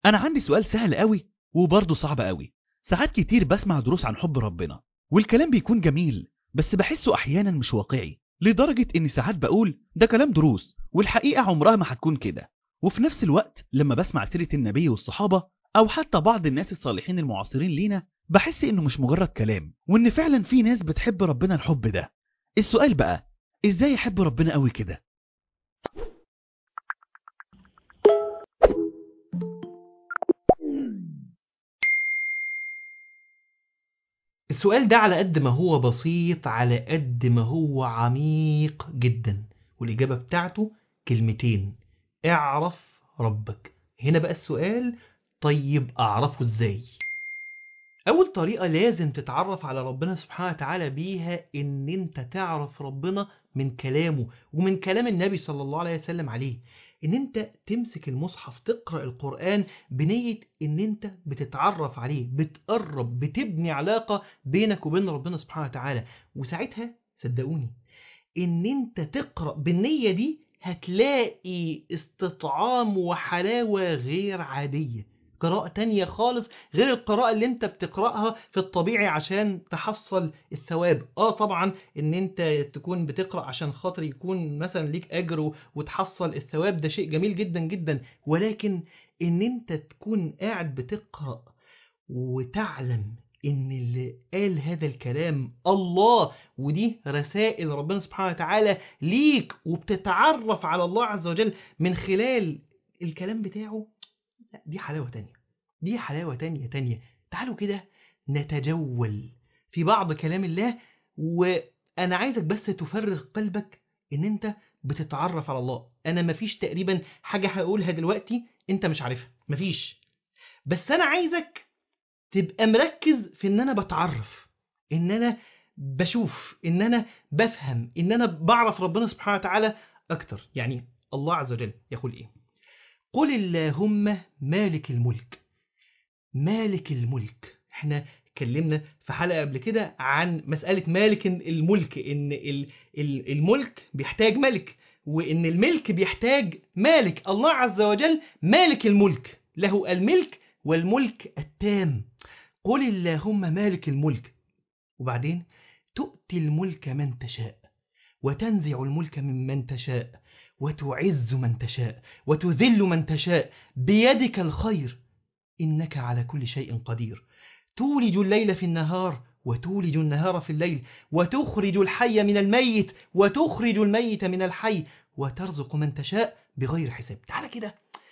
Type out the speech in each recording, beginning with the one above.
أنا عندي سؤال سهل قوي وبرضه صعب قوي. ساعات كتير بسمع دروس عن حب ربنا والكلام بيكون جميل، بس بحسه أحيانا مش واقعي، لدرجة إني ساعات بقول ده كلام دروس والحقيقة عمرها ما هتكون كده. وفي نفس الوقت لما بسمع سيرة النبي والصحابة أو حتى بعض الناس الصالحين المعاصرين لينا، بحس إنه مش مجرد كلام، وإن فعلا في ناس بتحب ربنا الحب ده. السؤال بقى، إزاي يحب ربنا قوي كده؟ السؤال ده على قد ما هو بسيط على قد ما هو عميق جدا، والإجابة بتاعته كلمتين: اعرف ربك. هنا بقى السؤال: طيب أعرفه إزاي؟ أول طريقة لازم تتعرف على ربنا سبحانه وتعالى بيها إن أنت تعرف ربنا من كلامه ومن كلام النبي صلى الله عليه وسلم عليه. إن أنت تمسك المصحف تقرأ القرآن بنية إن أنت بتتعرف عليه، بتقرب، بتبني علاقة بينك وبين ربنا سبحانه وتعالى. وساعتها صدقوني إن أنت تقرأ بالنية دي هتلاقي استطعام وحلاوة غير عادية، قراءة تانية خالص غير القراءة اللي انت بتقرأها في الطبيعي عشان تحصل الثواب. طبعا ان انت تكون بتقرأ عشان خاطر يكون مثلا ليك اجر وتحصل الثواب، ده شيء جميل جدا جدا، ولكن ان انت تكون قاعد بتقرأ وتعلم ان اللي قال هذا الكلام الله، ودي رسائل ربنا سبحانه وتعالى ليك، وبتتعرف على الله عز وجل من خلال الكلام بتاعه، لا دي حلاوة تانية، دي حلاوة تانية. تعالوا كده نتجول في بعض كلام الله، وأنا عايزك بس تفرغ قلبك إن أنت بتتعرف على الله. أنا مفيش تقريبا حاجة هقولها دلوقتي أنت مش عارفها، مفيش. بس أنا عايزك تبقى مركز في إن أنا بتعرف، إن أنا بشوف، إن أنا بفهم، إن أنا بعرف ربنا سبحانه وتعالى أكتر. يعني الله عز وجل يقول إيه؟ قل اللهم مالك الملك. مالك الملك، احنا اتكلمنا في حلقة قبل كده عن مسألة مالك الملك، ان الملك بيحتاج ملك، وان الملك بيحتاج مالك. الله عز وجل مالك الملك، له الملك والملك التام. قل اللهم مالك الملك، وبعدين تؤتي الملك من تشاء وتنزع الملك ممن تشاء وتعز من تشاء وتذل من تشاء بيدك الخير إنك على كل شيء قدير. تولج الليل في النهار وتولج النهار في الليل وتخرج الحي من الميت وتخرج الميت من الحي وترزق من تشاء بغير حساب. تعال كده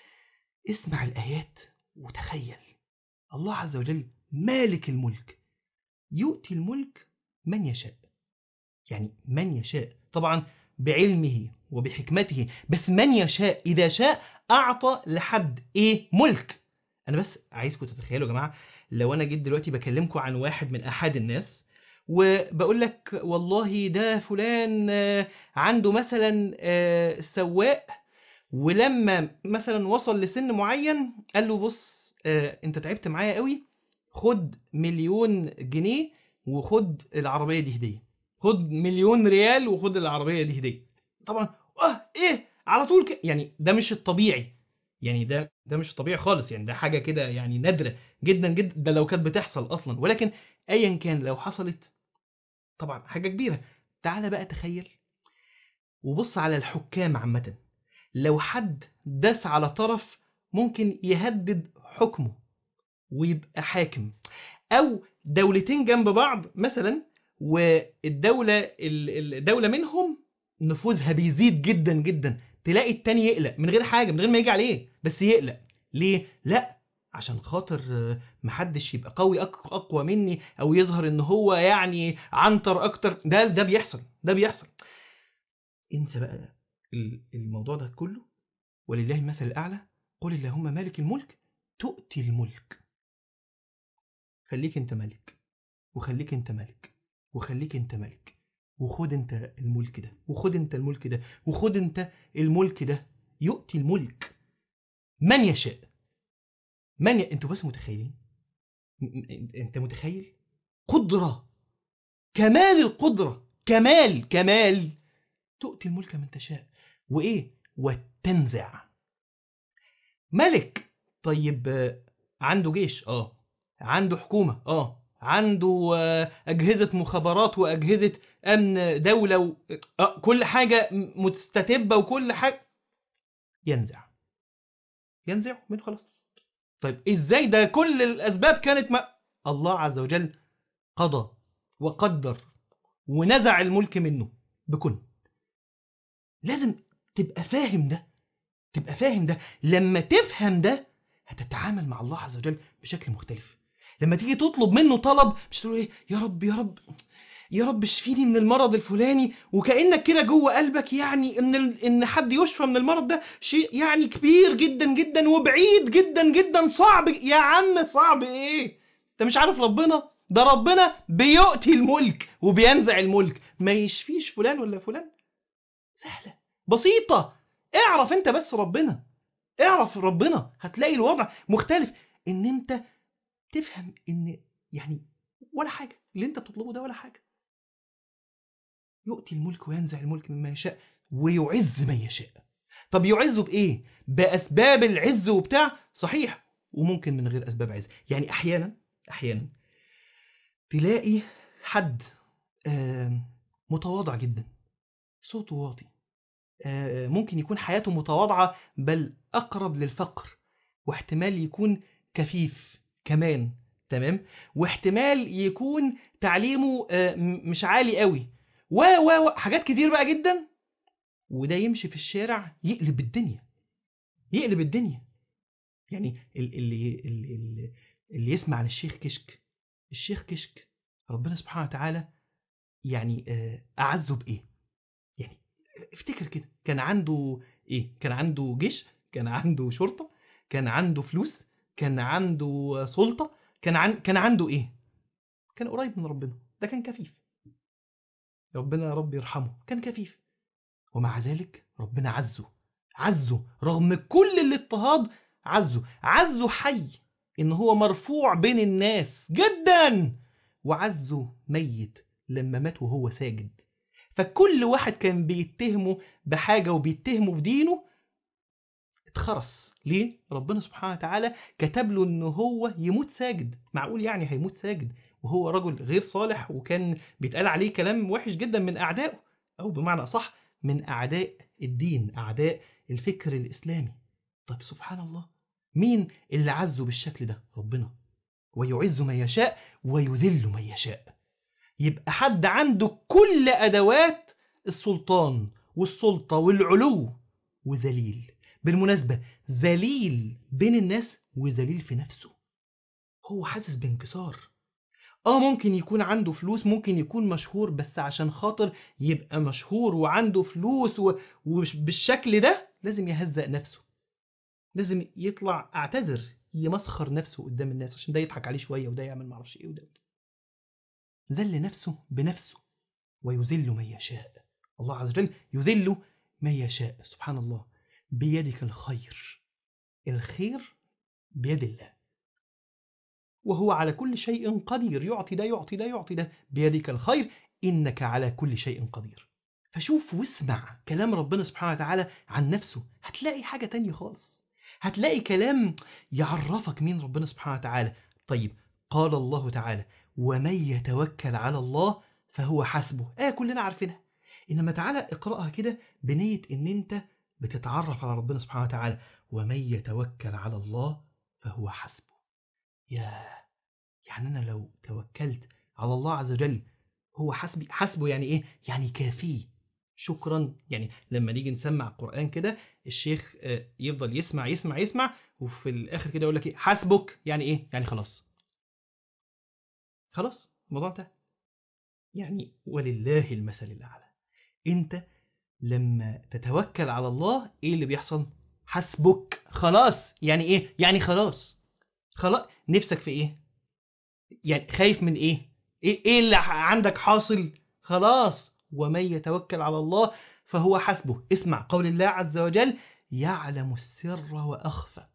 اسمع الآيات وتخيل الله عز وجل مالك الملك، يؤتي الملك من يشاء. يعني من يشاء طبعا بعلمه وبحكمته، بس من يشاء إذا شاء أعطى لحد إيه؟ ملك. أنا بس عايزكم تتخيلوا يا جماعة، لو أنا جيت دلوقتي بكلمكم عن واحد من أحد الناس وبقول لك والله ده فلان عنده مثلا سواق، ولما مثلا وصل لسن معين قال له بص انت تعبت معايا قوي، خد 1,000,000 جنيه وخد العربية دي هدية، خد 1,000,000 ريال وخد العربية دي هدية. طبعا ايه على طول يعني ده مش الطبيعي، يعني ده مش طبيعي خالص، يعني ده حاجة كده يعني نادرة جدا جدا، ده لو كانت بتحصل اصلا، ولكن ايا كان لو حصلت طبعا حاجة كبيرة. تعال بقى تخيل وبص على الحكام عامة، لو حد داس على طرف ممكن يهدد حكمه ويبقى حاكم، او دولتين جنب بعض مثلا والدولة منهم نفوذها بيزيد جدا جدا، تلاقي التاني يقلق من غير حاجة، من غير ما يجي عليه، بس يقلق ليه؟ لا عشان خاطر محدش يبقى قوي اقوى مني او يظهر ان هو يعني عنتر اكتر. ده بيحصل، ده بيحصل. انسى بقى الموضوع ده كله، ولله المثل الأعلى. قل اللهم مالك الملك تؤتي الملك. خليك انت ملك، وخليك انت ملك، وخليك انت ملك، وخد انت الملك ده، وخد انت الملك ده، وخد انت الملك ده. يؤتي الملك من يشاء. انتوا بس متخيلين؟ انت متخيل قدرة، كمال القدرة، كمال تؤتي الملك من تشاء، وايه؟ وتنزع. ملك طيب عنده جيش، عنده حكومة، عنده أجهزة مخابرات وأجهزة أمن دولة كل حاجة مستتبة وكل حاجة، ينزع منه خلاص. طيب إزاي ده؟ كل الأسباب كانت الله عز وجل قضى وقدر ونزع الملك منه بكل. لازم تبقى فاهم ده. لما تفهم ده هتتعامل مع الله عز وجل بشكل مختلف. لما تيجي تطلب منه طلب مش تقول ايه يا رب يا رب يا رب اشفيني من المرض الفلاني، وكأنك كده جوه قلبك يعني ان حد يشفى من المرض ده شيء يعني كبير جدا جدا وبعيد جدا جدا، صعب يا عم. صعب ايه؟ انت مش عارف ربنا؟ ده ربنا بيؤتي الملك وبينزع الملك، ما يشفيش فلان ولا فلان. سهلة بسيطة. اعرف انت بس ربنا، اعرف ربنا، هتلاقي الوضع مختلف. ان انت تفهم ان يعني ولا حاجة اللي انت بتطلبه ده، ولا حاجة. يؤتي الملك وينزع الملك مما يشاء ويعز من يشاء. طب يعزه بإيه؟ بأسباب العز وبتاع، صحيح، وممكن من غير أسباب عز. يعني أحيانا تلاقي حد متواضع جدا، صوته واطي، ممكن يكون حياته متواضعة بل أقرب للفقر، واحتمال يكون كفيف كمان، تمام، واحتمال يكون تعليمه مش عالي قوي، حاجات كتير بقى جدا، وده يمشي في الشارع يقلب الدنيا. يعني اللي يسمع عن الشيخ كشك ربنا سبحانه وتعالى يعني أعزه بإيه؟ يعني افتكر كده، كان عنده إيه؟ كان عنده جيش، كان عنده شرطة، كان عنده فلوس، كان عنده سلطة، كان عنده إيه؟ كان قريب من ربنا، ده كان كفيف. ربنا يا رب يرحمه، كان كفيف، ومع ذلك ربنا عزه رغم كل الاضطهاد، عزه حي، إن هو مرفوع بين الناس جدا، وعزه ميت لما مات وهو ساجد. فكل واحد كان بيتهمه بحاجة وبيتهمه بدينه اتخرس. ليه؟ ربنا سبحانه وتعالى كتب له إنه هو يموت ساجد. معقول يعني هيموت ساجد وهو رجل غير صالح، وكان بيتقال عليه كلام وحش جدا من أعدائه، أو بمعنى أصح من أعداء الدين، أعداء الفكر الإسلامي. طب سبحان الله، مين اللي عزه بالشكل ده؟ ربنا. ويعز من يشاء ويذل من يشاء. يبقى حد عنده كل أدوات السلطان والسلطة والعلو، وذليل. بالمناسبة ذليل بين الناس وذليل في نفسه، هو حاسس بانكسار. ممكن يكون عنده فلوس، ممكن يكون مشهور، بس عشان خاطر يبقى مشهور وعنده فلوس وبالشكل ده لازم يهزأ نفسه، لازم يطلع اعتذر، يمسخر نفسه قدام الناس عشان ده يضحك عليه شوية وده يعمل معرفش ايه وده. ذل نفسه بنفسه. ويذل من يشاء. الله عز وجل يذل من يشاء. سبحان الله. بيدك الخير بيد الله، وهو على كل شيء قدير. يعطي ده. بيدك الخير إنك على كل شيء قدير. فشوف واسمع كلام ربنا سبحانه وتعالى عن نفسه، هتلاقي حاجة تانية خالص، هتلاقي كلام يعرفك مين ربنا سبحانه وتعالى. طيب قال الله تعالى ومن يتوكل على الله فهو حسبه. كلنا عارفينها، إنما تعالى اقرأها كده بنية إن أنت بتتعرف على ربنا سبحانه وتعالى. ومن يتوكل على الله فهو حسبه. يعني أنا لو توكلت على الله عز وجل هو حسبه. يعني إيه؟ يعني كافيه. شكرا. يعني لما نيجي نسمع القرآن كده، الشيخ يفضل يسمع وفي الآخر كده يقول لك إيه؟ حسبك. يعني إيه؟ يعني خلاص الموضوع انتهى. يعني ولله المثل الأعلى. أنت لما تتوكل على الله إيه اللي بيحصل؟ حسبك. خلاص. يعني إيه؟ يعني خلاص. نفسك في إيه؟ يعني خايف من ايه اللي عندك حاصل؟ خلاص. ومن يتوكل على الله فهو حسبه. اسمع قول الله عز وجل يعلم السر وأخفى.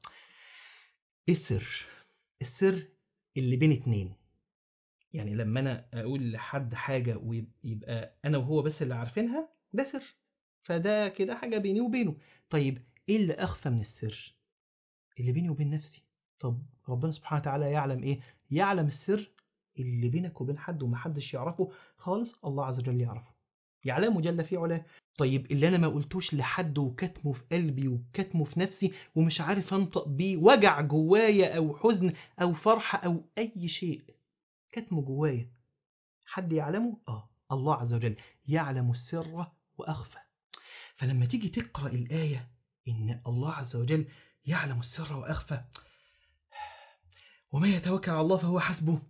السر اللي بين اتنين. يعني لما أنا أقول لحد حاجة ويبقى أنا وهو بس اللي عارفينها، ده سر، فده كده حاجة بيني وبينه. طيب إيه اللي أخفى من السر؟ اللي بيني وبين نفسي. طب ربنا سبحانه وتعالى يعلم ايه؟ يعلم السر اللي بينك وبين حد ومحدش يعرفه خالص، الله عز وجل يعرفه، يعلمه جل في علاه. طيب اللي انا ما قلتوش لحد وكتمه في قلبي وكتمه في نفسي ومش عارف انطق بيه، وجع جوايا او حزن او فرحة او اي شيء كتمه جوايا، حد يعلمه؟ الله عز وجل يعلم السر واخفى. فلما تيجي تقرأ الآية إن الله عز وجل يعلم السر وأخفى، وما يتوكل على الله فهو حسبه،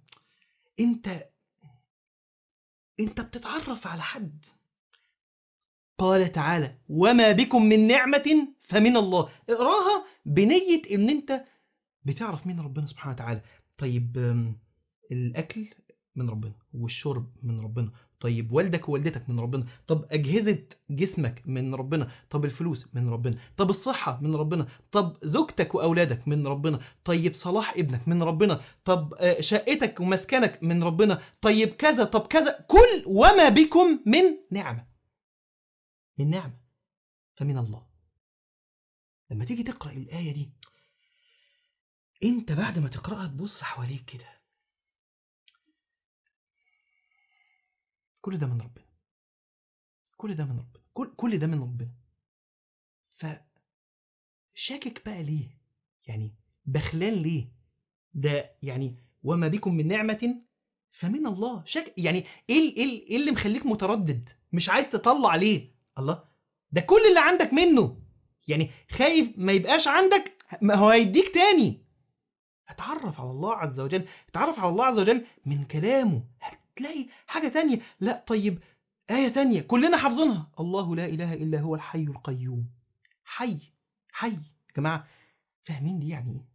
انت بتتعرف على حد. قال تعالى وما بكم من نعمة فمن الله. اقراها بنية ان انت بتعرف مين ربنا سبحانه وتعالى. طيب الأكل من ربنا، والشرب من ربنا، طيب والدك ووالدتك من ربنا، طب أجهزة جسمك من ربنا، طب الفلوس من ربنا، طب الصحة من ربنا، طب زوجتك وأولادك من ربنا، طيب صلاح ابنك من ربنا، طب شقتك ومسكنك من ربنا، طيب كذا طب كذا، كل وما بكم من نعمة، من نعمة فمن الله. لما تيجي تقرأ الآية دي انت بعد ما تقرأها تبص حواليك كده، كل ده من ربنا، كل ده من ربنا، كل ده من ربنا. فشاكك بقى ليه؟ يعني بخلان ليه؟ ده يعني وما بكم من نعمة فمن الله. يعني ايه اللي مخليك متردد مش عايز تطلع ليه؟ الله، ده كل اللي عندك منه، يعني خايف ما يبقاش عندك، ما هو هيديك تاني. اتعرف على الله عز وجل، اتعرف على الله عز وجل من كلامه، هتلاقي حاجة تانية. لا طيب آية تانية كلنا حافظينها، الله لا إله إلا هو الحي القيوم. حي، حي يا جماعة، فاهمين دي يعني ايه؟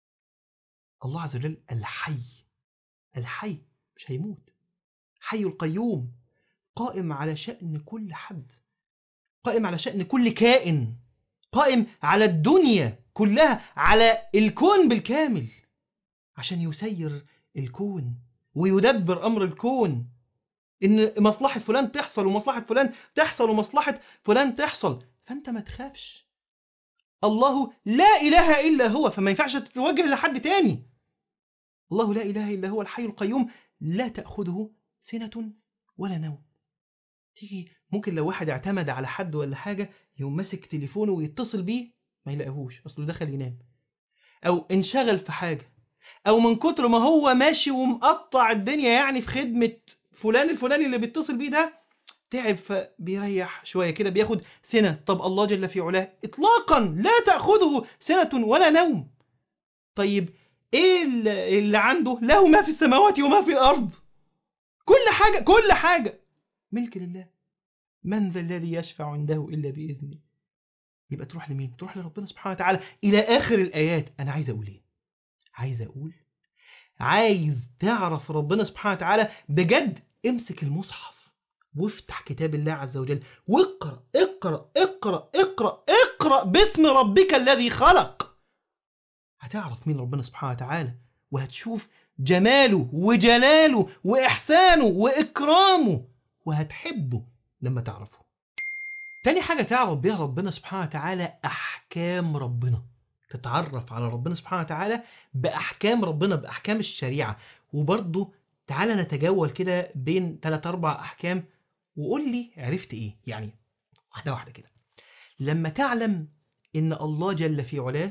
الله عز وجل الحي، الحي مش هيموت، حي القيوم، قائم على شأن كل حد، قائم على شأن كل كائن، قائم على الدنيا كلها، على الكون بالكامل، عشان يسير الكون ويدبر أمر الكون، إن مصلحة فلان تحصل ومصلحة فلان تحصل ومصلحة فلان تحصل. فأنت ما تخافش، الله لا إله إلا هو، فما ينفعش تتوجه لحد تاني. الله لا إله إلا هو الحي القيوم لا تأخذه سنة ولا نوم. تيجي ممكن لو واحد اعتمد على حد ولا حاجة يوم ماسك تليفونه ويتصل بيه ما يلاقيهوش، أصله دخل ينام أو انشغل في حاجة، أو من كتر ما هو ماشي ومقطع الدنيا يعني في خدمة فلان الفلاني اللي بيتصل بيه ده تعب فبيريح شوية كده بياخد سنة. طب الله جل في علاه إطلاقا لا تأخذه سنة ولا نوم. طيب إيه اللي عنده؟ له ما في السماوات وما في الأرض، كل حاجة، كل حاجة ملك لله. من ذا الذي يشفع عنده إلا بإذنه. يبقى تروح لمين؟ تروح لربنا سبحانه وتعالى إلى آخر الآيات. أنا عايز أقول إيه؟ عايز أقول عايز تعرف ربنا سبحانه وتعالى بجد، امسك المصحف وافتح كتاب الله عز وجل واقرأ اقرأ اقرأ اقرأ اقرأ باسم ربك الذي خلق. هتعرف مين ربنا سبحانه وتعالى، وهتشوف جماله وجلاله وإحسانه وإكرامه، وهتحبه لما تعرفه. تاني حاجة تعرف بيها ربنا سبحانه وتعالى أحكام ربنا، تتعرف على ربنا سبحانه وتعالى بأحكام ربنا، بأحكام الشريعة. وبرضه تعالى نتجول كده بين 3-4 أحكام وقول لي عرفت إيه يعني، واحدة واحدة كده. لما تعلم إن الله جل في علاه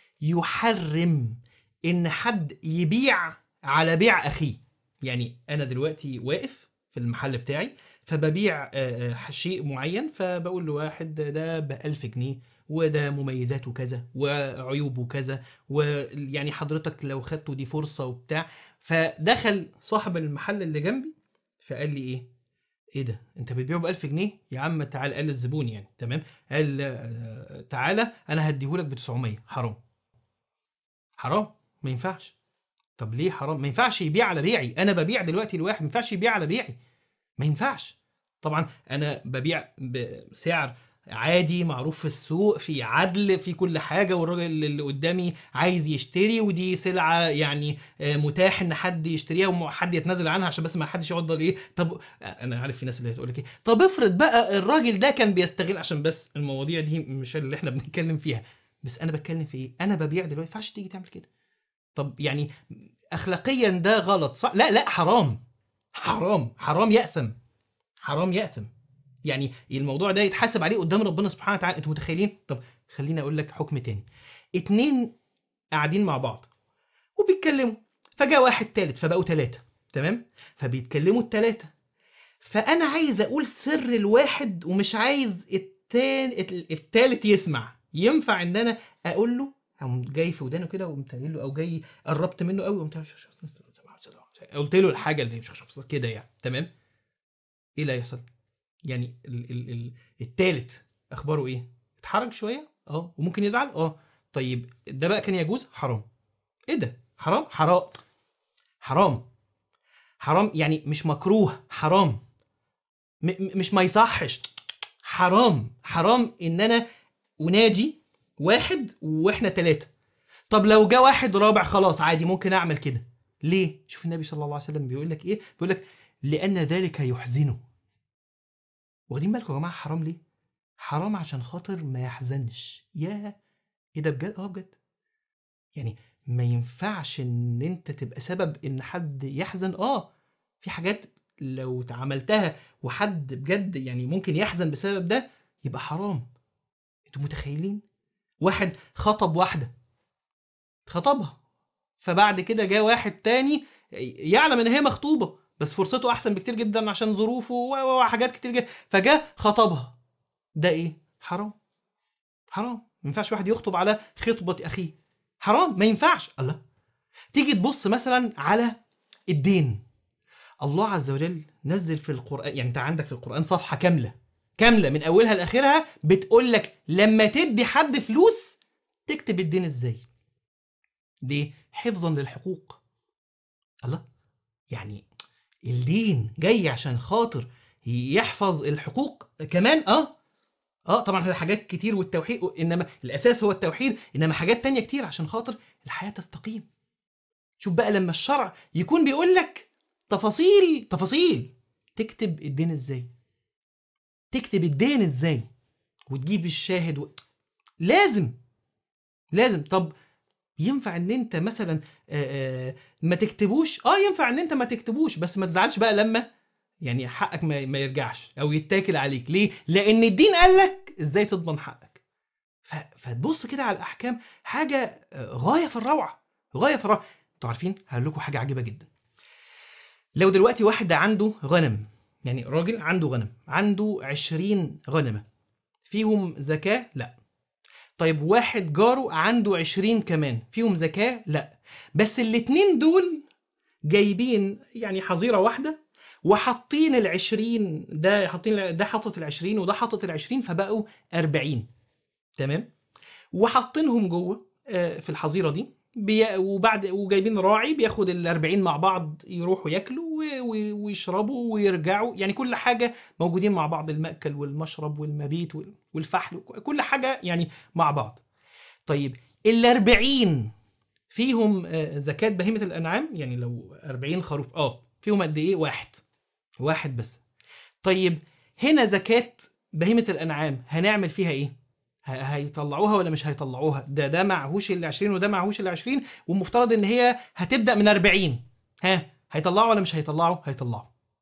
يحرم إن حد يبيع على بيع أخيه. يعني أنا دلوقتي واقف في المحل بتاعي فببيع شيء معين، فبقول لواحد ده ب1000 جنيه وده مميزاته كذا وعيوبه كذا، ويعني حضرتك لو خدته دي فرصة وبتاع. فدخل صاحب المحل اللي جنبي فقال لي ايه ده انت بتبيعه ب1000 جنيه يا عم؟ تعال، قال الزبون يعني تمام، قال تعالى انا هديهولك ب900. حرام، حرام، ما ينفعش. طب ليه حرام؟ ما ينفعش يبيع على بيعي، انا ببيع دلوقتي لواحد، ما ينفعش يبيع على بيعي، ما ينفعش. طبعا انا ببيع بسعر عادي معروف في السوق، في عدل، في كل حاجة، والراجل اللي قدامي عايز يشتري، ودي سلعة يعني متاح ان حد يشتريها وحد يتنازل عنها عشان بس ما حدش يقعد ايه. طب انا عارف في ناس اللي هتقول لك ايه، طب افرض بقى الراجل ده كان بيستغل، عشان بس المواضيع دي مش اللي احنا بنتكلم فيها، بس انا بتكلم في ايه؟ انا ببيع دلوقتي، ما ينفعش تيجي تعمل كده. طب يعني اخلاقيا ده غلط صح؟ لا لا، حرام، حرام يأثم، حرام يأثم. يعني الموضوع ده يتحاسب عليه قدام ربنا سبحانه وتعالى. انتوا متخيلين؟ طب خليني اقول لك حكم تاني. 2 قاعدين مع بعض وبيتكلموا، فجاء واحد تالت فبقوا 3، تمام؟ فبيتكلموا ال3، فانا عايز اقول سر الواحد ومش عايز التالت يسمع. ينفع ان انا اقول له، قام جاي في ودانه كده وقمت قايل له، او جاي قربت منه قوي وقمت قلت له الحاجه اللي مش كده يعني، تمام؟ ايه اللي هيحصل؟ يعني التالت اخباره ايه؟ اتحرج شويه، وممكن يزعل، طيب ده بقى كان يجوز؟ حرام. ايه ده؟ حرام، حرام، حرام يعني مش مكروه، حرام. مش ما يصحش، حرام ان انا وناجي واحد واحنا 3. طب لو جه واحد رابع خلاص عادي ممكن اعمل كده. ليه؟ شوف النبي صلى الله عليه وسلم بيقول لك ايه، بيقول لك لان ذلك يحزنه. واخدين بالكم يا جماعه حرام ليه؟ حرام عشان خاطر ما يحزنش. يا ايه ده بجد؟ بجد. يعني ما ينفعش ان انت تبقى سبب ان حد يحزن. في حاجات لو عملتها وحد بجد يعني ممكن يحزن بسبب ده، يبقى حرام. انتوا متخيلين؟ واحد خطب واحدة، خطبها، فبعد كده جاء واحد تاني يعلم ان هي مخطوبة بس فرصته احسن بكتير جدا عشان ظروفه وحاجات كتير جدا، فجاء خطبها. ده ايه؟ حرام، حرام. ما ينفعش واحد يخطب على خطبة اخيه، حرام، ما ينفعش. الله. تيجي تبص مثلا على الدين، الله عز وجل نزل في القرآن، يعني انت عندك في القرآن صفحة كاملة من أولها لآخرها بتقول لك لما تدي حد فلوس تكتب الدين ازاي. دي حفظا للحقوق. الله. يعني الدين جاي عشان خاطر يحفظ الحقوق كمان. طبعا حاجات كتير والتوحيد، انما الاساس هو التوحيد، انما حاجات تانية كتير عشان خاطر الحياة تستقيم. شوف بقى لما الشرع يكون بيقول لك تفاصيل تكتب الدين ازاي، تكتب الدين ازاي وتجيب الشاهد لازم. طب ينفع ان انت مثلا ما تكتبوش؟ ينفع ان انت ما تكتبوش، بس ما تزعلش بقى لما يعني حقك ما يرجعش او يتاكل عليك. ليه؟ لان الدين قال لك ازاي تضمن حقك. فتبص كده على الاحكام، حاجه غايه في الروعه، غايه في الروعه. انتوا عارفين هقول لكم حاجه عجيبه جدا. لو دلوقتي واحد عنده غنم، يعني راجل عنده غنم، عنده 20 غنمة فيهم زكاة؟ لا. طيب واحد جاره عنده 20 كمان فيهم زكاة؟ لا. بس الاتنين دول جايبين يعني حظيرة واحدة وحاطين ال20، ده حاطط ال20 وده حاطط ال20 فبقوا 40، تمام؟ وحاطينهم جوه في الحظيرة دي، وجايبين راعي بياخد ال40 مع بعض يروحوا ياكلوا ويشربوا ويرجعوا، يعني كل حاجة موجودين مع بعض، المأكل والمشرب والمبيت والفحل، كل حاجة يعني مع بعض. طيب ال40 فيهم زكاة بهيمة الأنعام، يعني لو 40 خروف فيهم قد إيه؟ واحد بس. طيب هنا زكاة بهيمة الأنعام هنعمل فيها إيه؟ هيطلعوها ولا مش هيطلعوها؟ ده معهوش ال20 وده معهوش ال20، والمفترض ان هي هتبدأ من 40. هيطلعوا ولا مش هيطلعوا؟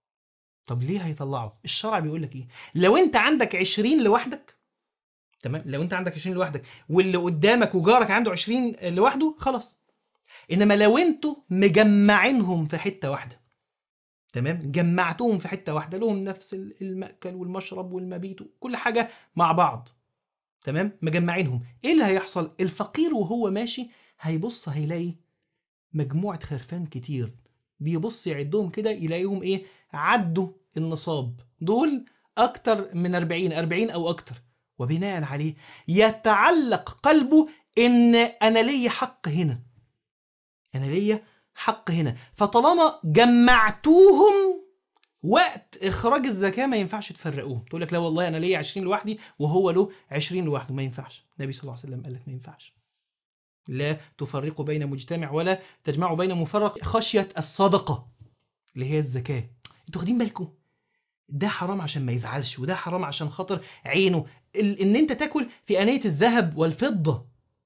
طب ليه هيطلعوا؟ الشرع بيقول لك ايه؟ لو انت عندك 20 لوحدك، تمام، لو انت عندك 20 لوحدك واللي قدامك وجارك عنده 20 لوحده، خلاص. انما لو انتوا مجمعينهم في حتة واحدة، تمام، جمعتهم في حتة واحدة، لهم نفس المأكل والمشرب والمبيت كل حاجة مع بعض، تمام، مجمعينهم، ايه اللي هيحصل؟ الفقير وهو ماشي هيبص هيلاقي مجموعة خرفان كتير، بيبص يعدهم كده يلاقيهم ايه؟ عدوا النصاب، دول اكتر من 40 او اكتر، وبناء عليه يتعلق قلبه ان انا ليا حق هنا، فطالما جمعتوهم وقت إخراج الزكاة ما ينفعش تفرقوهم. تقول لك لا والله أنا ليا 20 لوحدي وهو له 20 لوحده، ما ينفعش. النبي صلى الله عليه وسلم قال لك ما ينفعش. لا تفرقوا بين مجتمع ولا تجمعوا بين مفرق خشية الصدقة اللي هي الزكاة. انتوا واخدين بالكم؟ ده حرام عشان ما يزعلش، وده حرام عشان خاطر عينه. ان انت تاكل في آنية الذهب والفضة،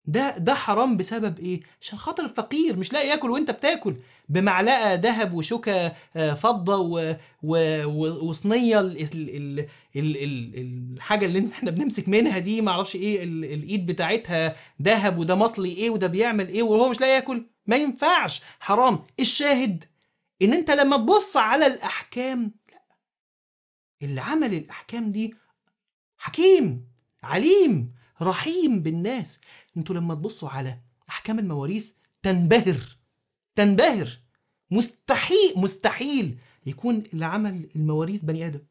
ده حرام بسبب ايه؟ عشان خاطر الفقير مش لاقي ياكل وانت بتاكل بمعلقه ذهب وشوكه فضه وصينيه الحاجه اللي احنا بنمسك منها دي ما اعرفش ايه الايد بتاعتها ذهب، وده مطلي ايه وده بيعمل ايه، وهو مش لاقي ياكل. ما ينفعش، حرام. الشاهد ان انت لما تبص على الاحكام، اللي عمل الاحكام دي حكيم عليم رحيم بالناس. انتوا لما تبصوا على احكام المواريث تنبهر. مستحيل يكون اللي عمل المواريث بني ادم.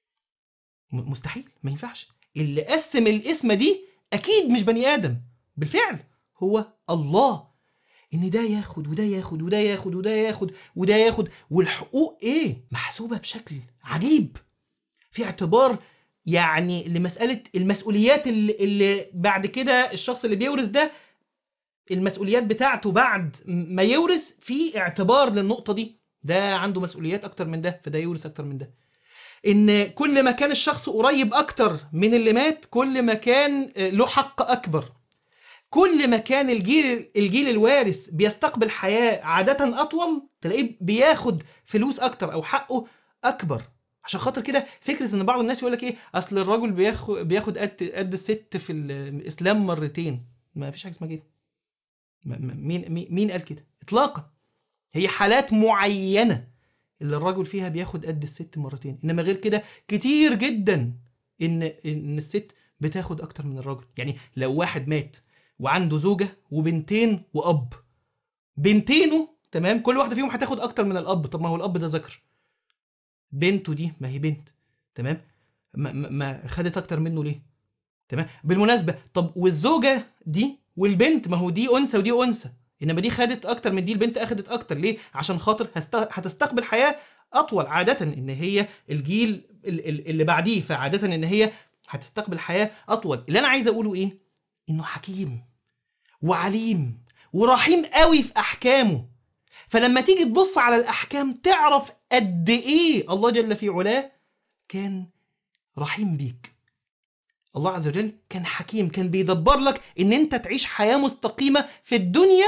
مستحيل، ما ينفعش. اللي قسم القسمه دي اكيد مش بني ادم، بالفعل هو الله. ان ده ياخد وده ياخد وده ياخد وده ياخد وده ياخد، والحقوق ايه محسوبه بشكل عجيب، في اعتبار يعني لمسألة المسؤوليات اللي بعد كده الشخص اللي بيورث ده المسؤوليات بتاعته بعد ما يورث، في اعتبار للنقطة دي. ده عنده مسؤوليات أكتر من ده، فده يورث أكتر من ده. إن كل ما كان الشخص قريب أكتر من اللي مات، كل ما كان له حق أكبر. كل ما كان الجيل الوارث بيستقبل حياة عادة أطول، تلاقيه بياخد فلوس أكتر أو حقه أكبر. عشان خاطر كده فكرة ان بعض الناس يقول لك ايه، اصل الرجل بياخد قد الست في الاسلام مرتين. ما فيش حاجه اسمها كده. مين قال كده اطلاقا؟ هي حالات معينه اللي الرجل فيها بياخد قد الست مرتين، انما غير كده كتير جدا ان الست بتاخد اكتر من الرجل. يعني لو واحد مات وعنده زوجه وبنتين واب، بنتينه تمام كل واحده فيهم هتاخد اكتر من الاب. طب ما هو الاب ده ذكر، بنته دي ما هي بنت، تمام، ما خدت اكتر منه ليه؟ تمام. بالمناسبه طب والزوجه دي والبنت، ما هو دي انثى ودي انثى، انما دي خدت اكتر من دي، البنت اخدت اكتر ليه؟ عشان خاطر هتستقبل حياه اطول عاده، ان هي الجيل اللي بعديه، فعاده ان هي هتستقبل حياه اطول. اللي انا عايز اقوله ايه؟ انه حكيم وعليم ورحيم قوي في احكامه. فلما تيجي تبص على الأحكام تعرف قد إيه الله جل في علاه كان رحيم بيك. الله عز وجل كان حكيم، كان بيدبر لك إن أنت تعيش حياة مستقيمة في الدنيا،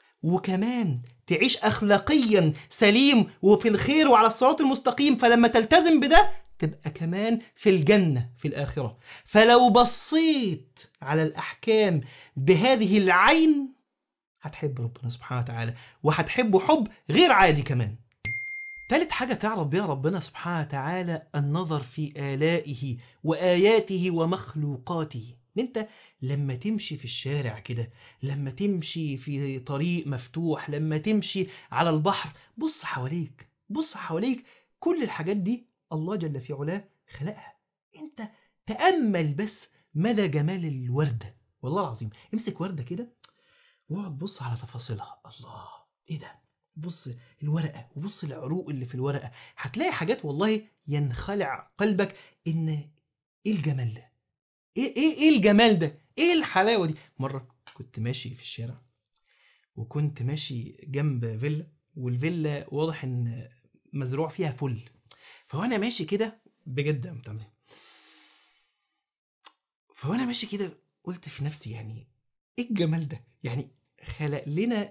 وكمان تعيش أخلاقيا سليم وفي الخير وعلى الصراط المستقيم. فلما تلتزم بده تبقى كمان في الجنة في الآخرة. فلو بصيت على الأحكام بهذه العين هتحب ربنا سبحانه وتعالى، وهتحبه حب غير عادي كمان. ثالث حاجة تعرف بها ربنا سبحانه وتعالى النظر في آلائه وآياته ومخلوقاته. انت لما تمشي في الشارع كده، لما تمشي في طريق مفتوح، لما تمشي على البحر، بص حواليك، بص حواليك، كل الحاجات دي الله جل في علاه خلقها. انت تأمل بس مدى جمال الوردة. والله العظيم امسك وردة كده واقعد بص على تفاصيلها، الله ايه ده، بص الورقة وبص العروق اللي في الورقة، هتلاقي حاجات والله ينخلع قلبك. ان ايه الجمال ده، ايه الجمال ده، ايه الحلاوة دي. مرة كنت ماشي في الشارع وكنت ماشي جنب فيلا، والفيلا واضح ان مزروع فيها فل. فوانا ماشي كده بجد فوانا ماشي كده قلت في نفسي يعني ايه الجمال ده، يعني خلق لنا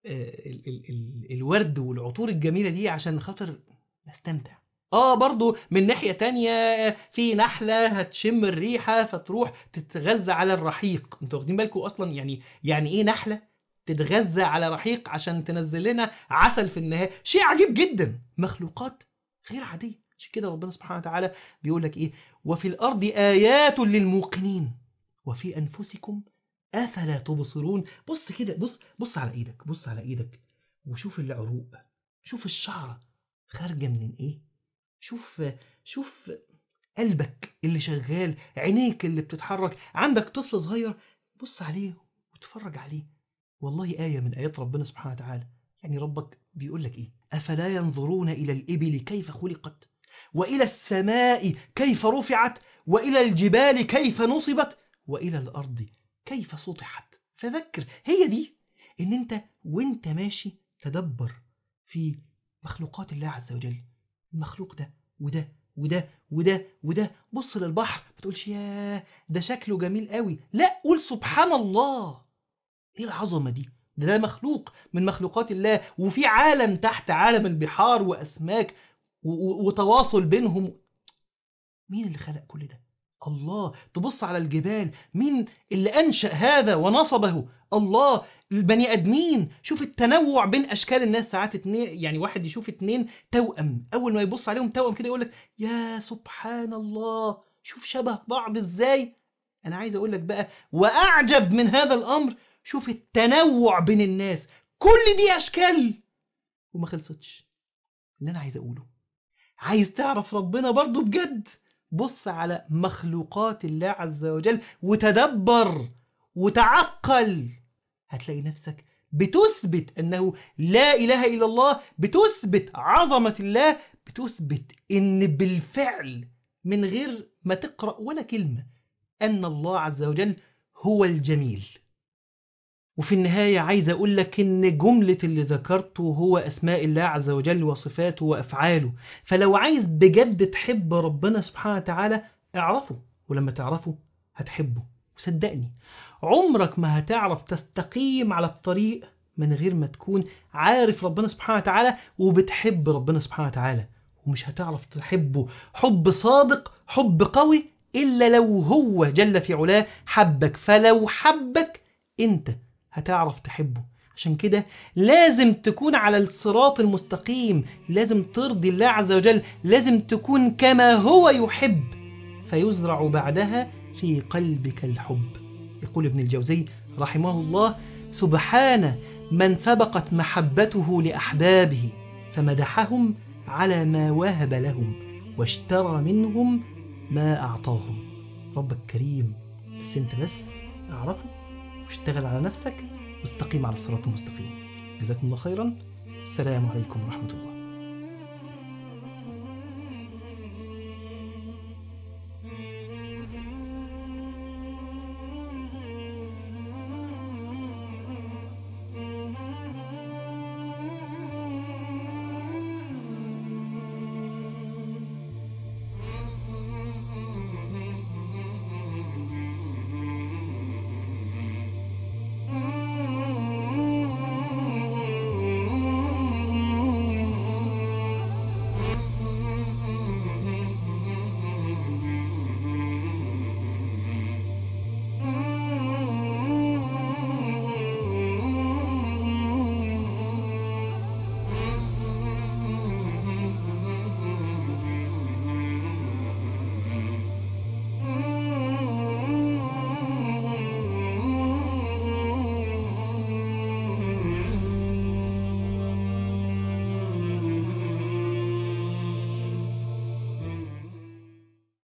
الورد والعطور الجميلة دي عشان خاطر نستمتع. برضو من ناحية تانية في نحلة هتشم الريحة فتروح تتغذى على الرحيق. انتوا واخدين بالكم اصلا يعني ايه نحلة تتغذى على رحيق عشان تنزل لنا عسل في النهاية؟ شيء عجيب جدا، مخلوقات غير عادية. عشان كده ربنا سبحانه وتعالى بيقول لك ايه؟ وفي الارض آيات للموقنين وفي انفسكم افلا تبصرون. بص كده، بص على ايدك، بص على ايدك وشوف العروق، شوف الشعرة خارجة من ايه، شوف قلبك اللي شغال، عينيك اللي بتتحرك، عندك طفل صغير بص عليه وتفرج عليه. والله آية من آيات ربنا سبحانه وتعالى. يعني ربك بيقول لك ايه؟ أفلا ينظرون إلى الإبل كيف خلقت وإلى السماء كيف رفعت وإلى الجبال كيف نصبت وإلى الأرض كيف سطحت. فذكر، هي دي إن أنت وانت ماشي تدبر في مخلوقات الله عز وجل، المخلوق ده وده وده وده وده. بص للبحر ما تقولش يا ده شكله جميل قوي، لا، قول سبحان الله. ايه العظمة دي؟ ده مخلوق من مخلوقات الله، وفي عالم تحت، عالم البحار وأسماك وتواصل بينهم. مين اللي خلق كل ده؟ الله. تبص على الجبال، مين اللي أنشأ هذا ونصبه؟ الله. البني أدمين، شوف التنوع بين أشكال الناس. ساعات اتنين، يعني واحد يشوف اتنين توأم، أول ما يبص عليهم توأم كده يقولك يا سبحان الله، شوف شبه بعض ازاي. أنا عايز أقولك بقى، وأعجب من هذا الأمر، شوف التنوع بين الناس، كل دي أشكال وما خلصتش. اللي أنا عايز أقوله، عايز تعرف ربنا برضو بجد، بص على مخلوقات الله عز وجل وتدبر وتعقل، هتلاقي نفسك بتثبت أنه لا إله إلا الله، بتثبت عظمة الله، بتثبت أن بالفعل من غير ما تقرأ ولا كلمة أن الله عز وجل هو الجميل. وفي النهاية عايز أقول لك إن جملة اللي ذكرته هو أسماء الله عز وجل وصفاته وأفعاله. فلو عايز بجد تحب ربنا سبحانه وتعالى، اعرفه، ولما تعرفه هتحبه. وصدقني عمرك ما هتعرف تستقيم على الطريق من غير ما تكون عارف ربنا سبحانه وتعالى وبتحب ربنا سبحانه وتعالى. ومش هتعرف تحبه حب صادق، حب قوي، إلا لو هو جل في علاه حبك. فلو حبك أنت هتعرف تحبه. عشان كده لازم تكون على الصراط المستقيم، لازم ترضي الله عز وجل، لازم تكون كما هو يحب، فيزرع بعدها في قلبك الحب. يقول ابن الجوزي رحمه الله: سبحان من سبقت محبته لأحبابه فمدحهم على ما وهب لهم واشترى منهم ما أعطاهم. ربك كريم، بس انت بس اعرفه واشتغل على نفسك واستقيم على الصراط المستقيم. جزاكم الله خيرا. السلام عليكم ورحمة الله.